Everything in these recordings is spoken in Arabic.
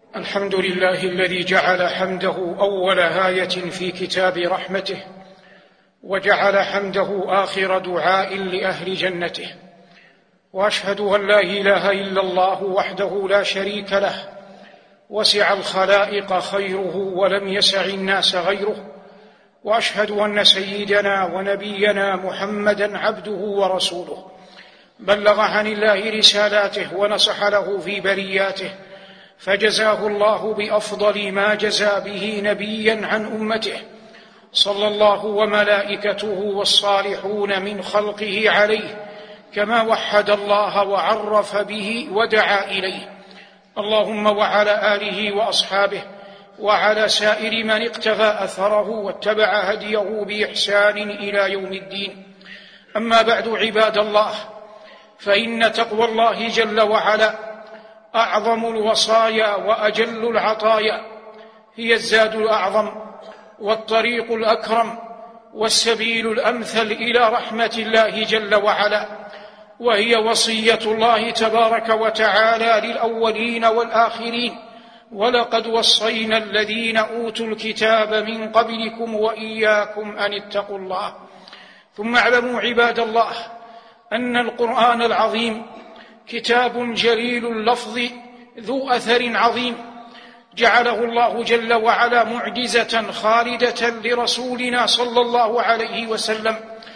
الحمد لله الذي جعل حمده أول آية في كتاب رحمته، وجعل حمده آخر دعاء لأهل جنته، وأشهد أن لا إله إلا الله وحده لا شريك له، وسع الخلائق خيره ولم يسع الناس غيره، وأشهد أن سيدنا ونبينا محمدًا عبده ورسوله، بلغ عن الله رسالاته ونصح له في برياته، فجزاه الله بأفضل ما جزى به نبيًا عن أمته، صلى الله وملائكته والصالحون من خلقه عليه، كما وحد الله وعرف به ودعا إليه. اللهم وعلى آله وأصحابه وعلى سائر من اقتفى أثره واتبع هديه بإحسان إلى يوم الدين. أما بعد، عباد الله، فإن تقوى الله جل وعلا أعظم الوصايا وأجل العطايا، هي الزاد الأعظم والطريق الأكرم والسبيل الأمثل إلى رحمة الله جل وعلا، وهي وصية الله تبارك وتعالى للأولين والآخرين: ولقد وصينا الذين أوتوا الكتاب من قبلكم وإياكم أن اتقوا الله. ثم اعلموا عباد الله أن القرآن العظيم كتاب جليل اللفظ ذو أثر عظيم، جعله الله جل وعلا معجزة خالدة لرسولنا صلى الله عليه وسلم.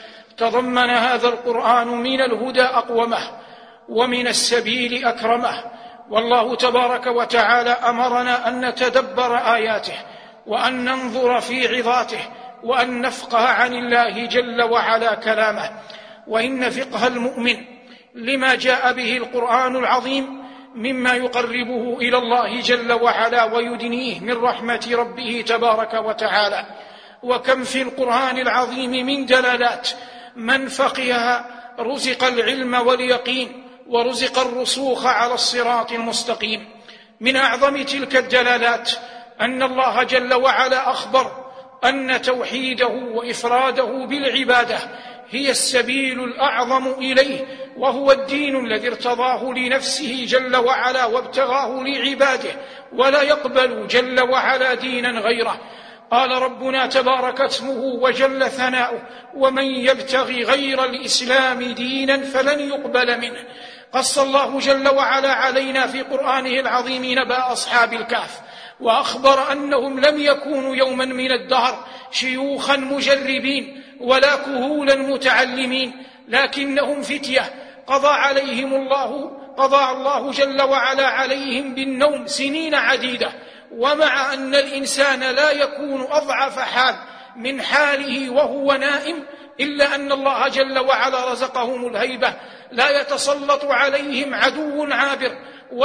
تضمن هذا القرآن من الهدى أقومه ومن السبيل أكرمه، والله تبارك وتعالى أمرنا أن نتدبر آياته وأن ننظر في عظاته وأن نفقه عن الله جل وعلا كلامه. وإن فقه المؤمن لما جاء به القرآن العظيم مما يقربه إلى الله جل وعلا ويدنيه من رحمة ربه تبارك وتعالى. وكم في القرآن العظيم من دلالات، من فقهها رزق العلم واليقين ورزق الرسوخ على الصراط المستقيم. من أعظم تلك الدلالات أن الله جل وعلا أخبر أن توحيده وإفراده بالعبادة هي السبيل الأعظم إليه، وهو الدين الذي ارتضاه لنفسه جل وعلا وابتغاه لعباده، ولا يقبل جل وعلا دينا غيره. قال ربنا تبارك اسمه وجل ثناؤه: ومن يبتغي غير الإسلام دينا فلن يقبل منه. قص الله جل وعلا علينا في قرآنه العظيم نبأ أصحاب الكهف، وأخبر أنهم لم يكونوا يوما من الدهر شيوخا مجربين ولا كهولا متعلمين، لكنهم فتية قضى الله جل وعلا عليهم بالنوم سنين عديدة. ومع أن الإنسان لا يكون أضعف حال من حاله وهو نائم، إلا أن الله جل وعلا رزقهم الهيبة، لا يتسلط عليهم عدو عابر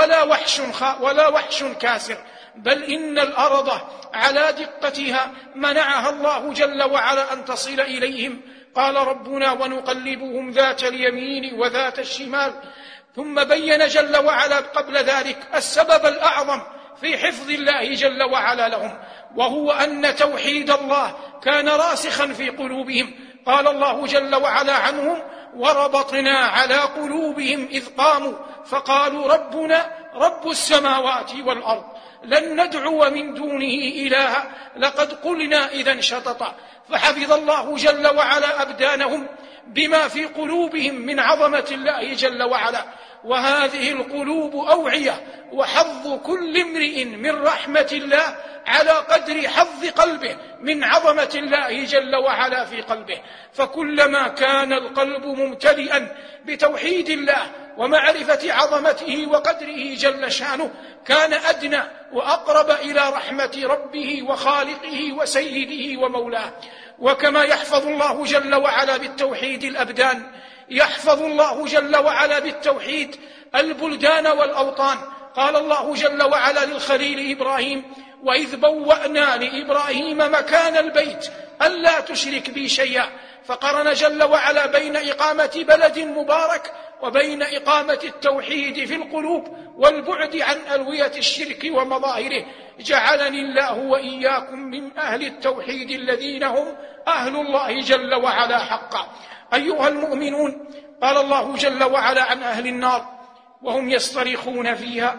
ولا وحش كاسر، بل إن الأرض على دقتها منعها الله جل وعلا أن تصل إليهم. قال ربنا: ونقلبهم ذات اليمين وذات الشمال. ثم بين جل وعلا قبل ذلك السبب الأعظم في حفظ الله جل وعلا لهم، وهو أن توحيد الله كان راسخا في قلوبهم. قال الله جل وعلا عنهم: وربطنا على قلوبهم إذ قاموا فقالوا ربنا رب السماوات والأرض لن ندعو من دونه إلها لقد قلنا إذا شططا. فحفظ الله جل وعلا أبدانهم بما في قلوبهم من عظمة الله جل وعلا، وهذه القلوب أوعية، وحظ كل امرئ من رحمة الله على قدر حظ قلبه من عظمة الله جل وعلا في قلبه. فكلما كان القلب ممتلئا بتوحيد الله ومعرفة عظمته وقدره جل شأنه، كان أدنى وأقرب إلى رحمة ربه وخالقه وسيده ومولاه. وكما يحفظ الله جل وعلا بالتوحيد الأبدان، يحفظ الله جل وعلا بالتوحيد البلدان والأوطان. قال الله جل وعلا للخليل إبراهيم: وإذ بوأنا لإبراهيم مكان البيت ألا تشرك بي شيئا. فقرن جل وعلا بين إقامة بلد مبارك وبين إقامة التوحيد في القلوب والبعد عن ألوية الشرك ومظاهره. جعلني الله وإياكم من أهل التوحيد الذين هم أهل الله جل وعلا حقا. أيها المؤمنون، قال الله جل وعلا عن أهل النار وهم يصطرخون فيها: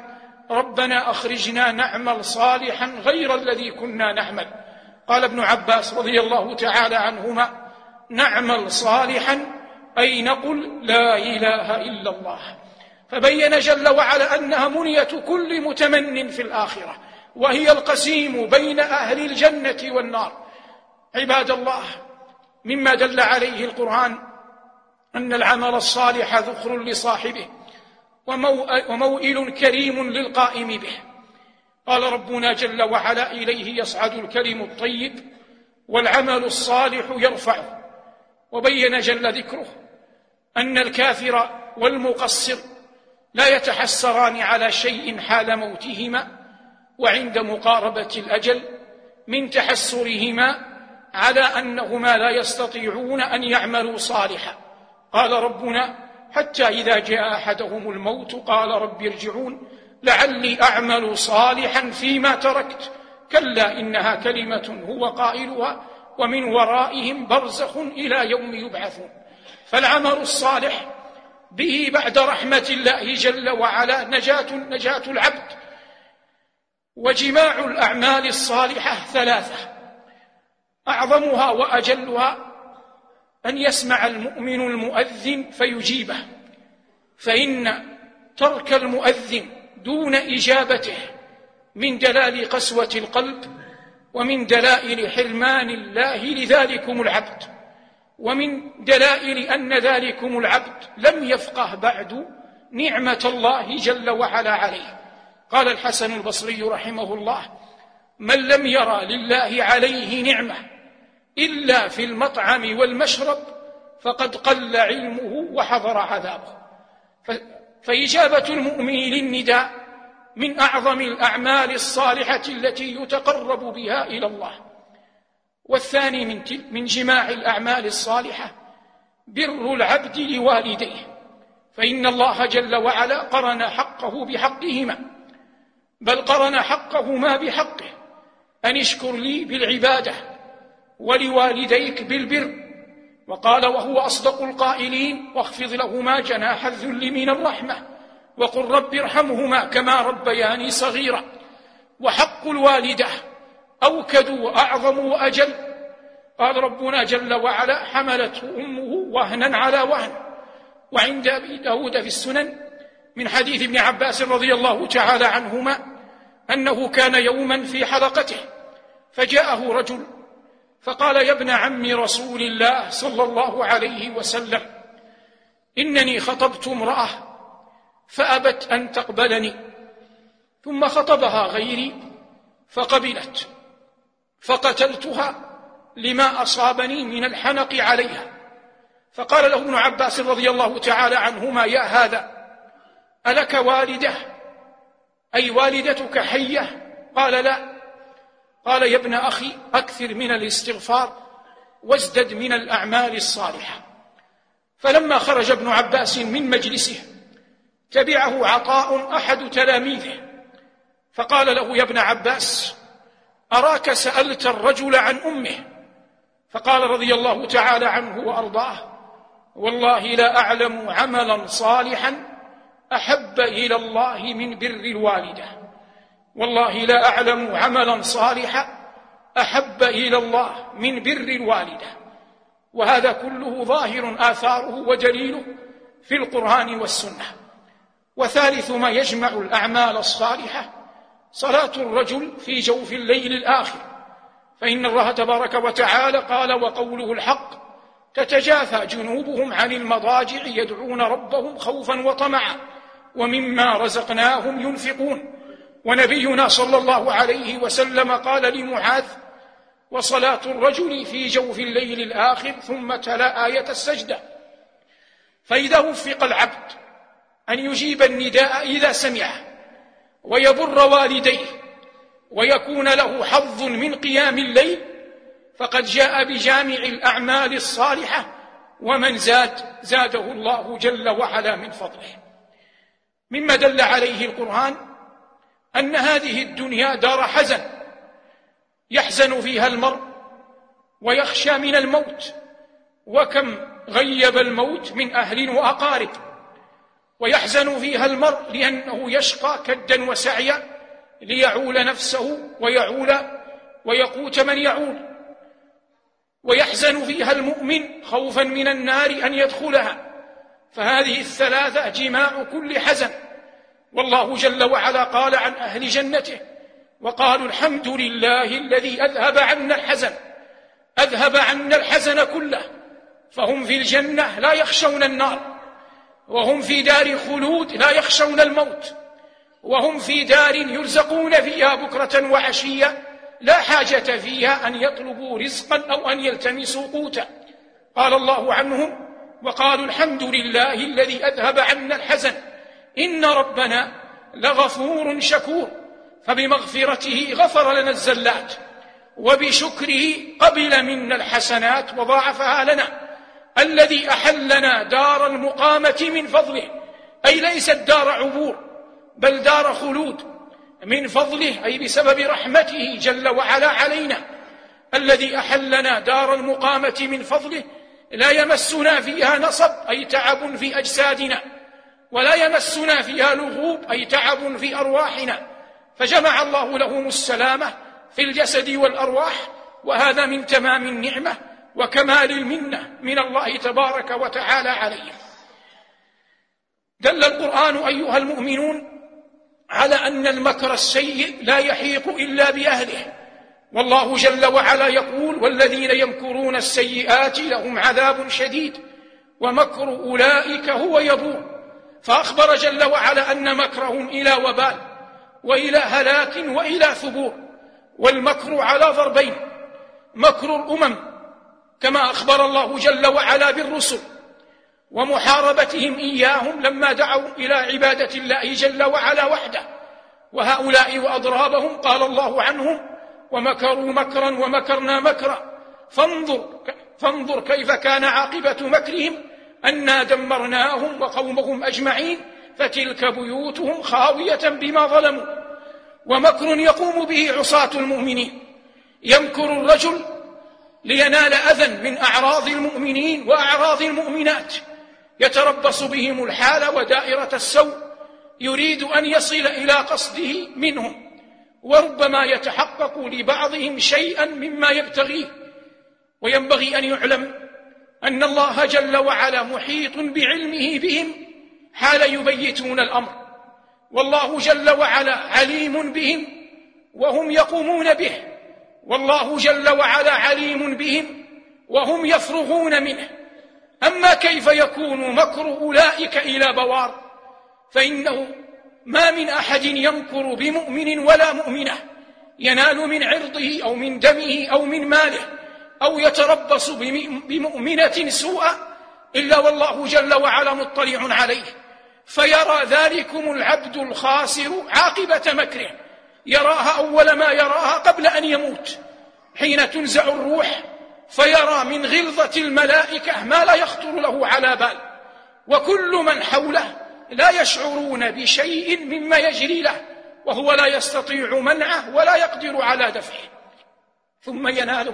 ربنا أخرجنا نعمل صالحا غير الذي كنا نعمل. قال ابن عباس رضي الله تعالى عنهما: نعمل صالحا أي نقل لا إله إلا الله. فبين جل وعلا أنها منية كل متمن في الآخرة، وهي القسيم بين أهل الجنة والنار. عباد الله، مما دل عليه القرآن أن العمل الصالح ذخر لصاحبه وموئل كريم للقائم به. قال ربنا جل وعلا: إليه يصعد الكلم الطيب والعمل الصالح يرفعه. وبين جل ذكره أن الكافر والمقصر لا يتحسران على شيء حال موتهما وعند مقاربة الأجل من تحسرهما على أنهما لا يستطيعون أن يعملوا صالحا. قال ربنا: حتى إذا جاء أحدهم الموت قال رب ارجعون لعلي أعمل صالحا فيما تركت كلا إنها كلمة هو قائلها ومن ورائهم برزخ إلى يوم يبعثون. فالعمل الصالح به بعد رحمة الله جل وعلا نجاة العبد. وجماع الأعمال الصالحة ثلاثة: أعظمها وأجلها أن يسمع المؤمن المؤذن فيجيبه، فإن ترك المؤذن دون إجابته من دلائل قسوة القلب ومن دلائل حرمان الله لذلكم العبد، ومن دلائل أن ذلكم العبد لم يفقه بعد نعمة الله جل وعلا عليه. قال الحسن البصري رحمه الله: من لم يرى لله عليه نعمة إلا في المطعم والمشرب فقد قل علمه وحضر عذابه. فإجابة المؤمن للنداء من أعظم الأعمال الصالحة التي يتقرب بها إلى الله. والثاني من جماع الأعمال الصالحة بر العبد لوالديه، فإن الله جل وعلا قرن حقه بحقهما، بل قرن حقهما بحقه: أن اشكر لي بالعبادة ولوالديك بالبر. وقال وهو أصدق القائلين: واخفض لهما جناح الذل من الرحمة وقل رب ارحمهما كما ربياني صغيرا. وحق الوالدة أوكد وأعظم وأجل. قال ربنا جل وعلا: حملته أمه وهنا على وهن. وعند أبي داود في السنن من حديث ابن عباس رضي الله تعالى عنهما أنه كان يوما في حلقته فجاءه رجل فقال: يا ابن عم رسول الله صلى الله عليه وسلم، إنني خطبت امرأة فأبت أن تقبلني، ثم خطبها غيري فقبلت، فقتلتها لما أصابني من الحنق عليها. فقال له ابن عباس رضي الله تعالى عنهما: يا هذا، ألك والدة؟ أي والدتك حية؟ قال: لا. قال: يا ابن أخي، أكثر من الاستغفار وازدد من الأعمال الصالحة. فلما خرج ابن عباس من مجلسه تبعه عطاء أحد تلاميذه فقال له: يا ابن عباس، أراك سألت الرجل عن أمه. فقال رضي الله تعالى عنه وأرضاه: والله لا أعلم عملا صالحا أحب إلى الله من بر الوالدة، والله لا أعلم عملا صالحا أحب إلى الله من بر الوالدة. وهذا كله ظاهر آثاره ودليله في القرآن والسنة. وثالث ما يجمع الأعمال الصالحة صلاة الرجل في جوف الليل الآخر، فإن الله تبارك وتعالى قال: وقوله الحق تتجافى جنوبهم عن المضاجع يدعون ربهم خوفا وطمعا ومما رزقناهم ينفقون. ونبينا صلى الله عليه وسلم قال لمعاذ: وصلاة الرجل في جوف الليل الآخر، ثم تلا آية السجدة. فإذا وفق العبد أن يجيب النداء إذا سمعه ويبر والديه ويكون له حظ من قيام الليل فقد جاء بجامع الأعمال الصالحة، ومن زاده الله جل وعلا من فضله. مما دل عليه القرآن أن هذه الدنيا دار حزن يحزن فيها المرء ويخشى من الموت، وكم غيب الموت من أهل وأقارب. ويحزن فيها المرء لأنه يشقى كدا وسعيا ليعول نفسه ويقوت من يعول. ويحزن فيها المؤمن خوفا من النار أن يدخلها. فهذه الثلاثة جماع كل حزن. والله جل وعلا قال عن أهل جنته: وقالوا الحمد لله الذي أذهب عنا الحزن كله. فهم في الجنة لا يخشون النار، وهم في دار خلود لا يخشون الموت، وهم في دار يرزقون فيها بكرة وعشية لا حاجة فيها أن يطلبوا رزقا أو أن يلتمسوا قوتا. قال الله عنهم: وقالوا الحمد لله الذي أذهب عنا الحزن إن ربنا لغفور شكور. فبمغفرته غفر لنا الزلات، وبشكره قبل منا الحسنات وضاعفها لنا. الذي أحلنا دار المقامة من فضله، أي ليست دار عبور بل دار خلود من فضله، أي بسبب رحمته جل وعلا علينا. الذي أحلنا دار المقامة من فضله لا يمسنا فيها نصب، أي تعب في أجسادنا، ولا يمسنا فيها لغوب، أي تعب في أرواحنا. فجمع الله لهم السلامة في الجسد والأرواح، وهذا من تمام النعمة وكمال المنة من الله تبارك وتعالى عليه. دل القرآن أيها المؤمنون على أن المكر السيء لا يحيق إلا بأهله. والله جل وعلا يقول: والذين يمكرون السيئات لهم عذاب شديد ومكر أولئك هو يبور. فأخبر جل وعلا أن مكرهم إلى وبال وإلى هلاك وإلى ثبور. والمكر على ضربين: مكر الأمم كما أخبر الله جل وعلا بالرسل ومحاربتهم إياهم لما دعوا إلى عبادة الله جل وعلا وحده، وهؤلاء وأضرابهم قال الله عنهم: ومكروا مكرا ومكرنا مكرا فانظر كيف كان عاقبة مكرهم أنا دمرناهم وقومهم أجمعين فتلك بيوتهم خاوية بما ظلموا. ومكر يقوم به عصاة المؤمنين: يمكر الرجل لينال أذى من أعراض المؤمنين وأعراض المؤمنات، يتربص بهم الحال ودائرة السوء، يريد أن يصل إلى قصده منهم، وربما يتحقق لبعضهم شيئا مما يبتغيه. وينبغي أن يعلم أن الله جل وعلا محيط بعلمه بهم حال يبيتون الأمر، والله جل وعلا عليم بهم وهم يقومون به، والله جل وعلا عليم بهم وهم يفرغون منه. أما كيف يكون مكر أولئك إلى بوار، فإنه ما من أحد يمكر بمؤمن ولا مؤمنة ينال من عرضه أو من دمه أو من ماله أو يتربص بمؤمنة سوءا إلا والله جل وعلا مطلع عليه، فيرى ذلكم العبد الخاسر عاقبة مكره، يراها أول ما يراها قبل أن يموت حين تنزع الروح، فيرى من غلظة الملائكة ما لا يخطر له على بال، وكل من حوله لا يشعرون بشيء مما يجري له، وهو لا يستطيع منعه ولا يقدر على دفعه. ثم يناله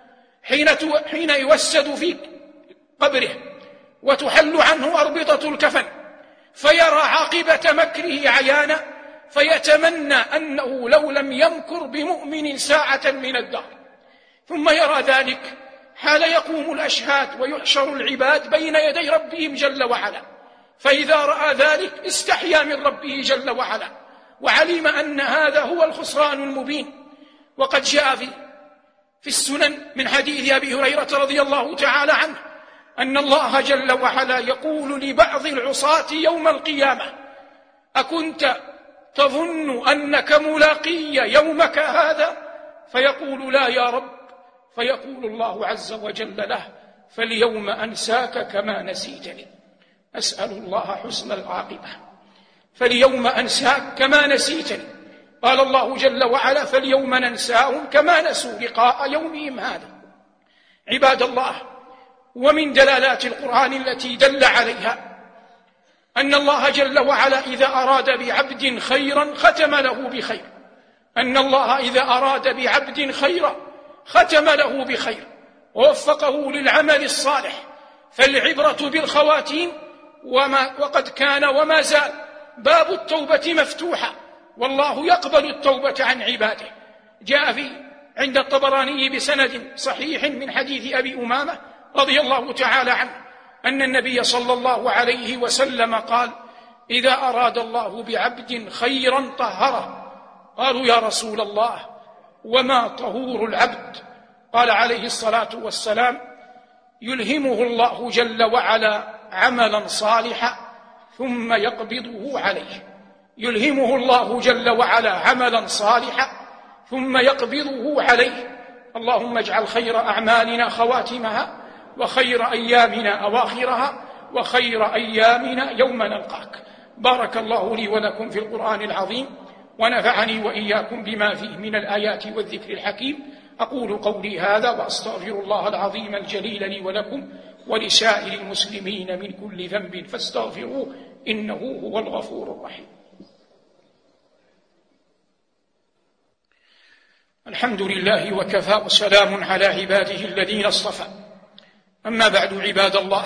حين يوسد في قبره وتحل عنه أربطة الكفن، فيرى عاقبة مكره عيانا، فيتمنى أنه لو لم يمكر بمؤمن ساعة من الدهر. ثم يرى ذلك حال يقوم الأشهاد ويحشر العباد بين يدي ربهم جل وعلا، فإذا رأى ذلك استحيا من ربه جل وعلا، وعلم أن هذا هو الخسران المبين. وقد جاء في السنن من حديث أبي هريرة رضي الله تعالى عنه أن الله جل وعلا يقول لبعض العصاة يوم القيامة: أكنت تظن أنك ملاقي يومك هذا؟ فيقول: لا يا رب. فيقول الله عز وجل له: فاليوم أنساك كما نسيتني. أسأل الله حسن العاقبة. فاليوم أنساك كما نسيتني. قال الله جل وعلا: فاليوم ننساهم كما نسوا لقاء يومهم هذا. عباد الله، ومن دلالات القرآن التي دل عليها أن الله جل وعلا إذا أراد بعبد خيرا ختم له بخير، أن الله إذا أراد بعبد خيرا ختم له بخير ووفقه للعمل الصالح. فالعبرة بالخواتيم وقد كان وما زال باب التوبة مفتوحا، والله يقبل التوبة عن عباده. جاء عند الطبراني بسند صحيح من حديث أبي أمامة رضي الله تعالى عنه أن النبي صلى الله عليه وسلم قال: إذا أراد الله بعبد خيرا طهره. قالوا: يا رسول الله، وما طهور العبد؟ قال عليه الصلاة والسلام: يلهمه الله جل وعلا عملا صالحا ثم يقبضه عليه. يلهمه الله جل وعلا عملا صالحا ثم يقبضه عليه. اللهم اجعل خير أعمالنا خواتمها، وخير أيامنا أواخرها، وخير أيامنا يوم نلقاك. بارك الله لي ولكم في القرآن العظيم، ونفعني وإياكم بما فيه من الآيات والذكر الحكيم. أقول قولي هذا وأستغفر الله العظيم الجليل لي ولكم ولسائر المسلمين من كل ذنب فاستغفروه إنه هو الغفور الرحيم. الحمد لله وكفى، وسلام على عباده الذين اصطفى. أما بعد، عباد الله،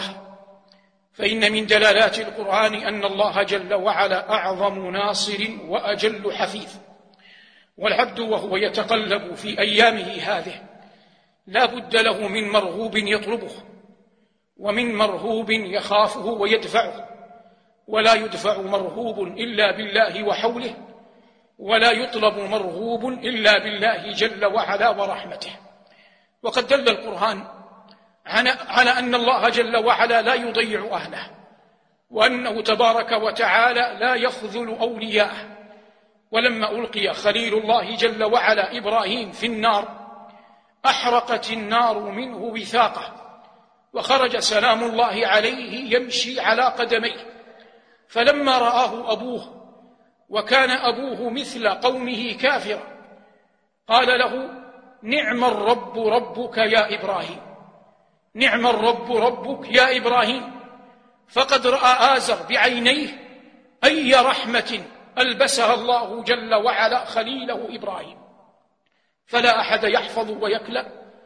فإن من دلالات القرآن أن الله جل وعلا أعظم ناصر وأجل حفيظ، والعبد وهو يتقلب في أيامه هذه لا بد له من مرغوب يطلبه، ومن مرهوب يخافه ويدفعه، ولا يدفع مرهوب إلا بالله وحوله، ولا يطلب مرغوب إلا بالله جل وعلا ورحمته. وقد دل القرآن على أن الله جل وعلا لا يضيع أهله، وأنه تبارك وتعالى لا يخذل أولياءه. ولما ألقي خليل الله جل وعلا إبراهيم في النار أحرقت النار منه وثاقه، وخرج سلام الله عليه يمشي على قدميه. فلما رآه أبوه، وكان أبوه مثل قومه كافرا، قال له: نعم الرب ربك يا إبراهيم، نعم الرب ربك يا إبراهيم. فقد رأى آزر بعينيه أي رحمة ألبسها الله جل وعلا خليله إبراهيم. فلا أحد يحفظ ويكلأ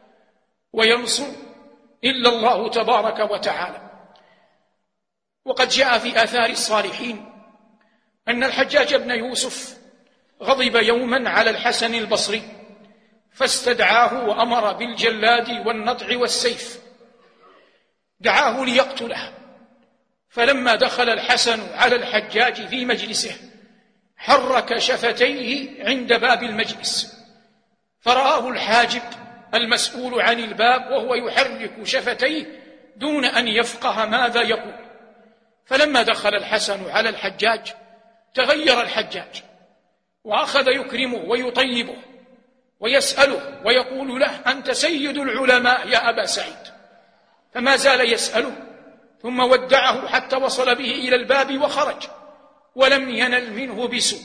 وينصر إلا الله تبارك وتعالى. وقد جاء في آثار الصالحين أن الحجاج بن يوسف غضب يوما على الحسن البصري، فاستدعاه وأمر بالجلاد والنطع والسيف، دعاه ليقتله. فلما دخل الحسن على الحجاج في مجلسه حرك شفتيه عند باب المجلس، فرآه الحاجب المسؤول عن الباب وهو يحرك شفتيه دون أن يفقه ماذا يقول. فلما دخل الحسن على الحجاج تغير الحجاج، وأخذ يكرمه ويطيبه ويسأله ويقول له: أنت سيد العلماء يا أبا سعيد. فما زال يسأله، ثم ودعه حتى وصل به إلى الباب وخرج ولم ينل منه بسوء.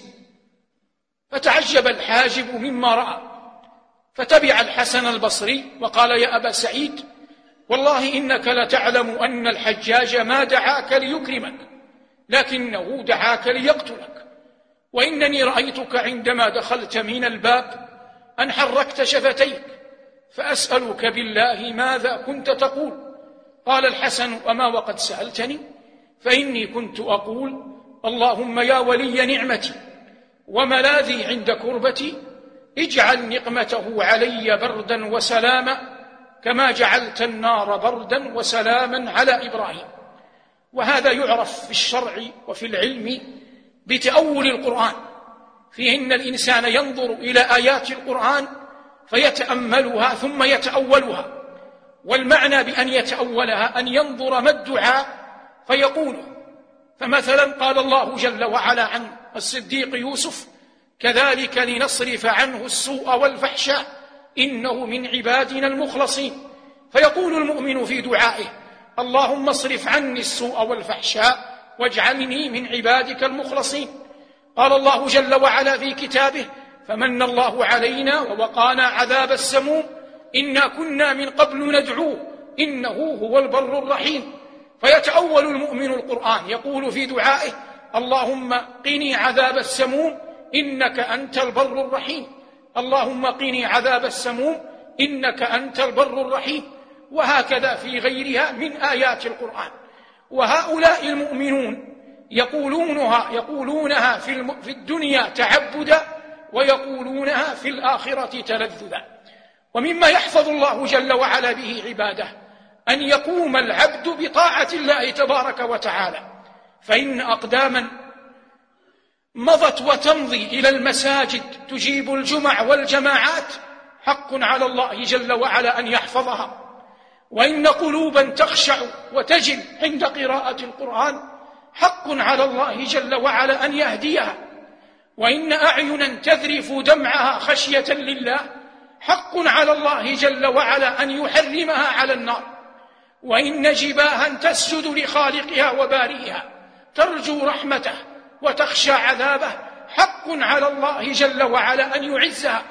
فتعجب الحاجب مما رأى، فتبع الحسن البصري وقال: يا أبا سعيد، والله إنك لتعلم أن الحجاج ما دعاك ليكرمك، لكنه دعاك ليقتلك. وإنني رأيتك عندما دخلت من الباب أن حركت شفتيك، فأسألك بالله ماذا كنت تقول؟ قال الحسن: أما وقد سألتني؟ فإني كنت أقول: اللهم يا ولي نعمتي وملاذي عند كربتي، اجعل نقمته علي بردا وسلاما كما جعلت النار بردا وسلاما على إبراهيم. وهذا يعرف في الشرع وفي العلم بتأول القرآن، فيه إن الإنسان ينظر إلى آيات القرآن فيتأملها ثم يتأولها. والمعنى بأن يتأولها أن ينظر ما الدعاء فيقوله. فمثلا قال الله جل وعلا عن الصديق يوسف: كذلك لنصرف عنه السوء والفحشاء إنه من عبادنا المخلصين. فيقول المؤمن في دعائه: اللهم اصرف عني السوء والفحشاء واجعلني من عبادك المخلصين. قال الله جل وعلا في كتابه: فمن الله علينا ووقانا عذاب السموم إنا كنا من قبل ندعوه إنه هو البر الرحيم. فيتأول المؤمن القرآن يقول في دعائه: اللهم قني عذاب السموم إنك أنت البر الرحيم، اللهم قني عذاب السموم إنك أنت البر الرحيم. وهكذا في غيرها من آيات القرآن. وهؤلاء المؤمنون يقولونها في الدنيا تعبدا، ويقولونها في الآخرة تلذذا. ومما يحفظ الله جل وعلا به عباده أن يقوم العبد بطاعة الله تبارك وتعالى، فإن أقداما مضت وتمضي إلى المساجد تجيب الجمع والجماعات حق على الله جل وعلا أن يحفظها، وإن قلوبا تخشع وتجل عند قراءة القرآن حق على الله جل وعلا أن يهديها، وإن أعينا تذرف دمعها خشية لله حق على الله جل وعلا أن يحرمها على النار، وإن جباها تسجد لخالقها وبارئها ترجو رحمته وتخشى عذابه حق على الله جل وعلا أن يعزها،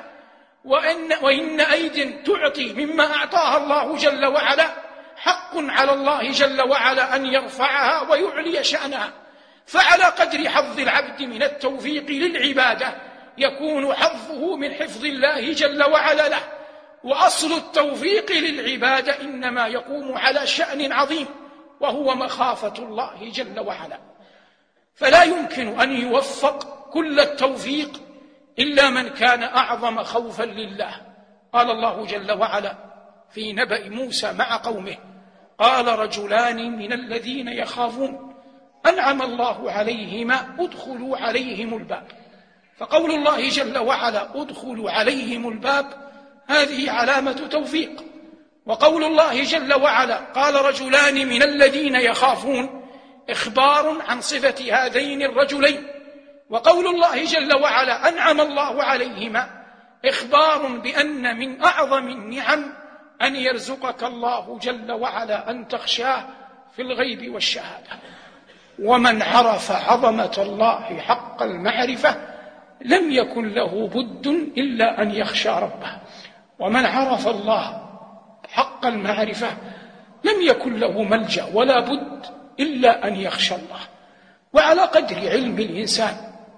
وإن أيد تعطي مما أعطاها الله جل وعلا حق على الله جل وعلا أن يرفعها ويعلي شأنها. فعلى قدر حظ العبد من التوفيق للعبادة يكون حظه من حفظ الله جل وعلا له. وأصل التوفيق للعبادة إنما يقوم على شأن عظيم، وهو مخافة الله جل وعلا، فلا يمكن أن يوفق كل التوفيق إلا من كان أعظم خوفا لله. قال الله جل وعلا في نبأ موسى مع قومه: قال رجلان من الذين يخافون أنعم الله عليهما ادخلوا عليهم الباب. فقول الله جل وعلا ادخلوا عليهم الباب هذه علامة توفيق، وقول الله جل وعلا قال رجلان من الذين يخافون إخبار عن صفة هذين الرجلين، وقول الله جل وعلا أنعم الله عليهما إخبار بأن من أعظم النعم أن يرزقك الله جل وعلا أن تخشاه في الغيب والشهادة. ومن عرف عظمة الله حق المعرفة لم يكن له بد إلا أن يخشى ربه، ومن عرف الله حق المعرفة لم يكن له ملجأ ولا بد إلا أن يخشى الله. وعلى قدر علم الإنسان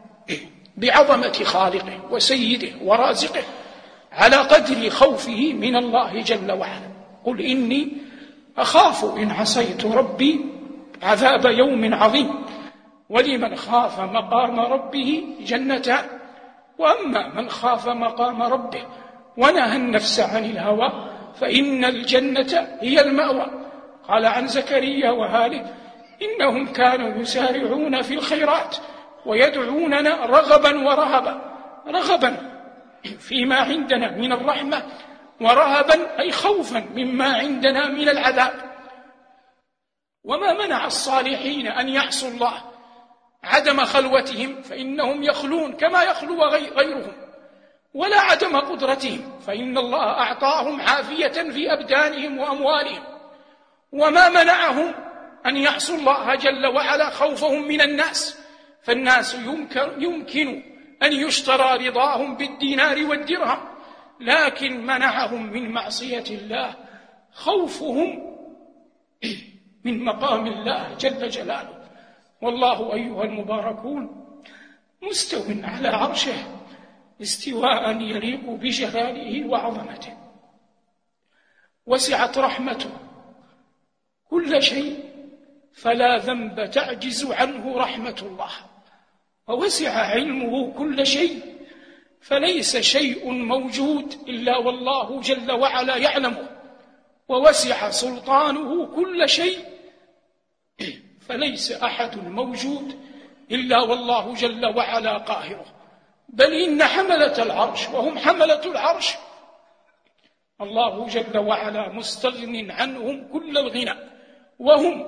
بعظمة خالقه وسيده ورازقه على قدر خوفه من الله جل وعلا. قل إني أخاف إن عصيت ربي عذاب يوم عظيم، ولمن خاف مقام ربه جنتان، وأما من خاف مقام ربه ونهى النفس عن الهوى فإن الجنة هي المأوى. قال عن زكريا وآله: إنهم كانوا يسارعون في الخيرات ويدعوننا رغبا ورهبا، رغبا فيما عندنا من الرحمة، ورهبا أي خوفا مما عندنا من العذاب. وما منع الصالحين أن يعصوا الله عدم خلوتهم، فإنهم يخلون كما يخلو غيرهم، ولا عدم قدرتهم، فإن الله أعطاهم عافية في أبدانهم وأموالهم. وما منعهم أن يعصوا الله جل وعلا خوفهم من الناس، فالناس يمكن أن يشترى رضاهم بالدينار والدرهم، لكن منعهم من معصية الله خوفهم من مقام الله جل جلاله. والله أيها المباركون مستو على عرشه استواء يليق بجلاله وعظمته، وسعت رحمته كل شيء فلا ذنب تعجز عنه رحمة الله، ووسع علمه كل شيء فليس شيء موجود إلا والله جل وعلا يعلمه، ووسع سلطانه كل شيء فليس أحد موجود إلا والله جل وعلا قاهره. بل إن حملة العرش وهم حملة العرش الله جل وعلا مستغن عنهم كل الغنى، وهم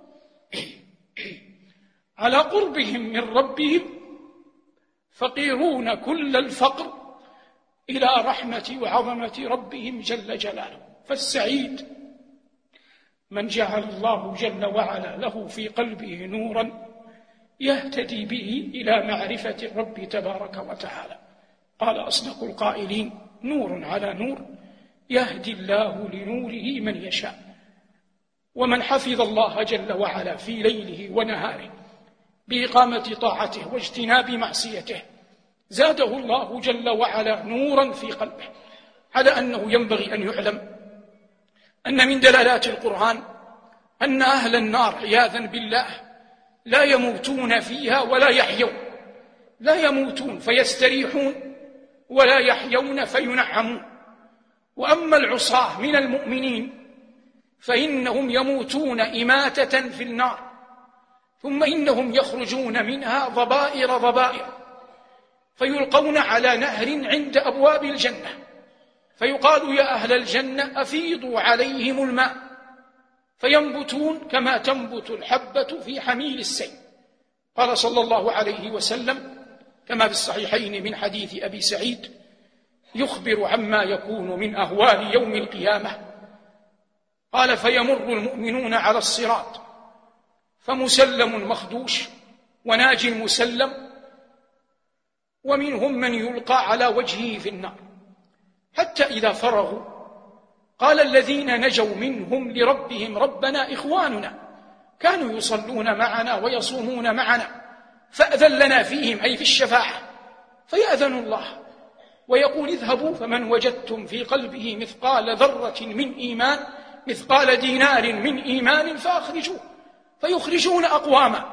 على قربهم من ربهم فقيرون كل الفقر إلى رحمة وعظمة ربهم جل جلاله. فالسعيد من جعل الله جل وعلا له في قلبه نورا يهتدي به إلى معرفة الرب تبارك وتعالى. قال أصدق القائلين: نور على نور يهدي الله لنوره من يشاء. ومن حفظ الله جل وعلا في ليله ونهاره بإقامة طاعته واجتناب معصيته زاده الله جل وعلا نورا في قلبه. على أنه ينبغي أن يعلم أن من دلالات القرآن أن أهل النار عياذا بالله لا يموتون فيها ولا يحيون، لا يموتون فيستريحون ولا يحيون فينعمون. وأما العصاة من المؤمنين فإنهم يموتون إماتة في النار، ثم إنهم يخرجون منها ضبائر ضبائر، فيلقون على نهر عند أبواب الجنة، فيقال يا أهل الجنة أفيضوا عليهم الماء، فينبتون كما تنبت الحبة في حميل السيل. قال صلى الله عليه وسلم كما في الصحيحين من حديث أبي سعيد يخبر عما يكون من أهوال يوم القيامة، قال فيمر المؤمنون على الصراط فمسلم مخدوش وناج مسلم، ومنهم من يلقى على وجهه في النار، حتى إذا فرغوا قال الذين نجوا منهم لربهم ربنا إخواننا كانوا يصلون معنا ويصومون معنا فأذن لنا فيهم، أي في الشفاعة، فيأذن الله ويقول اذهبوا فمن وجدتم في قلبه مثقال ذرة من إيمان، مثقال دينار من إيمان فأخرجوه، فيخرجون أقواما،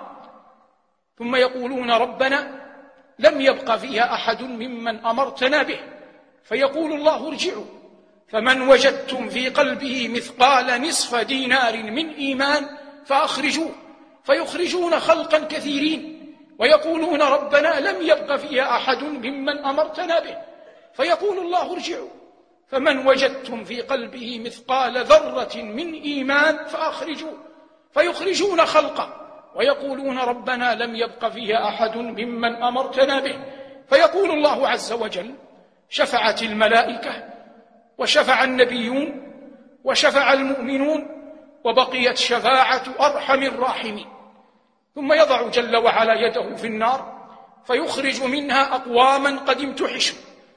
ثم يقولون ربنا لم يبق فيها أحد ممن أمرتنا به، فيقول الله ارجعوا فمن وجدتم في قلبه مثقال نصف دينار من إيمان فأخرجوه، فيخرجون خلقا كثيرين ويقولون ربنا لم يبق فيها أحد ممن أمرتنا به، فيقول الله ارجعوا فمن وجدتم في قلبه مثقال ذرة من إيمان فأخرجوه، فيخرجون خلقا ويقولون ربنا لم يبق فيها أحد ممن أمرتنا به، فيقول الله عز وجل شفعت الملائكة وشفع النبيون وشفع المؤمنون وبقيت شفاعة أرحم الراحمين، ثم يضع جل وعلا يده في النار فيخرج منها أقواما قد امتحشوا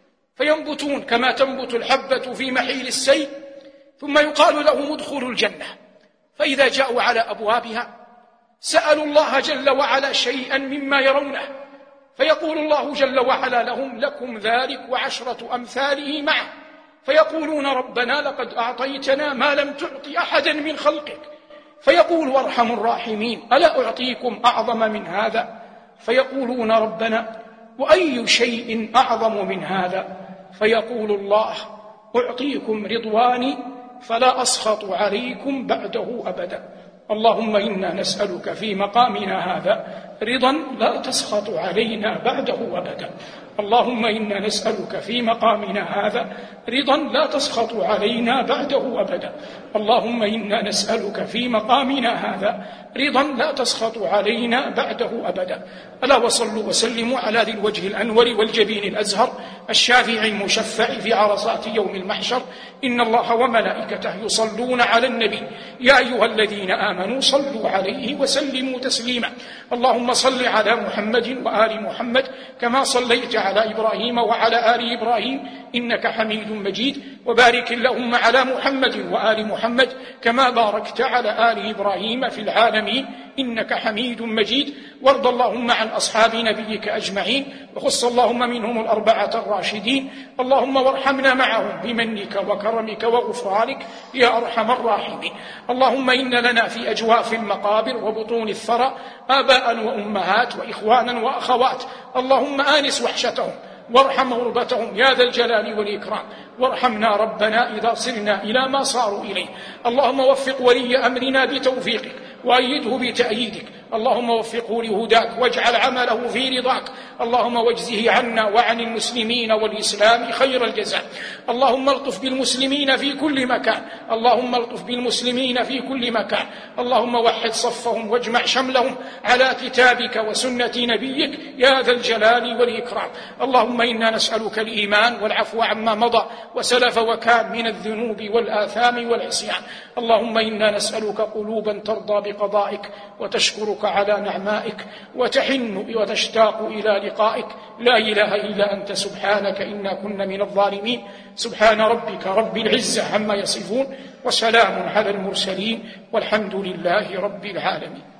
فينبتون كما تنبت الحبة في محيل السيل، ثم يقال لهم ادخلوا الجنة، فإذا جاءوا على أبوابها سألوا الله جل وعلا شيئا مما يرونه، فيقول الله جل وعلا لهم لكم ذلك وعشرة أمثاله معه، فيقولون ربنا لقد أعطيتنا ما لم تعطي أحدا من خلقك، فيقول وارحم الراحمين ألا أعطيكم أعظم من هذا، فيقولون ربنا وأي شيء أعظم من هذا، فيقول الله أعطيكم رضواني فلا أسخط عليكم بعده أبدا. اللهم إنا نسألك في مقامنا هذا رضا لا تسخط علينا بعده أبدا. اللهم إنا نسألك في مقامنا هذا رضا لا تسخط علينا بعده أبدا. اللهم إنا نسألك في مقامنا هذا رضا لا تسخط علينا بعده أبدا. ألا وصلوا وسلموا على ذي الوجه الأنور والجبين الأزهر الشافع المشفع في عرصات يوم المحشر. إن الله وملائكته يصلون على النبي يا أيها الذين آمنوا صلوا عليه وسلموا تسليما. اللهم صل على محمد وآل محمد كما صليت على إبراهيم وعلى آل إبراهيم إنك حميد مجيد، وبارك اللهم على محمد وآل محمد كما باركت على آل إبراهيم في العالمين إنك حميد مجيد. وارض اللهم عن أصحاب نبيك أجمعين، وخص اللهم منهم الأربعة الراشدين. اللهم وارحمنا معهم بمنك وكرمك وغفرانك يا أرحم الراحمين. اللهم إن لنا في أجواف المقابر وبطون الثرى آباء وأمهات وإخوانا وأخوات، اللهم آنس وحشتهم وارحم غربتهم يا ذا الجلال والإكرام، وارحمنا ربنا إذا صرنا إلى ما صاروا إليه. اللهم وفق ولي أمرنا بتوفيقك وأيده بتأييدك، اللهم وفقه لهداك واجعل عمله في رضاك، اللهم واجزه عنا وعن المسلمين والإسلام خير الجزاء. اللهم الطف بالمسلمين في كل مكان، اللهم الطف بالمسلمين في كل مكان، اللهم وحد صفهم واجمع شملهم على كتابك وسنة نبيك يا ذا الجلال والإكرام. اللهم إنا نسألك الإيمان والعفو عما مضى وسلف وكان من الذنوب والآثام والعصيان. اللهم إنا نسألك قلوبا ترضى بقضائك وتشكرك على نعمائك وتحن وتشتاق إلى لقائك، لا إله إلا أنت سبحانك إنا كنا من الظالمين. سبحان ربك رب العزة عما يصفون وسلام على المرسلين والحمد لله رب العالمين.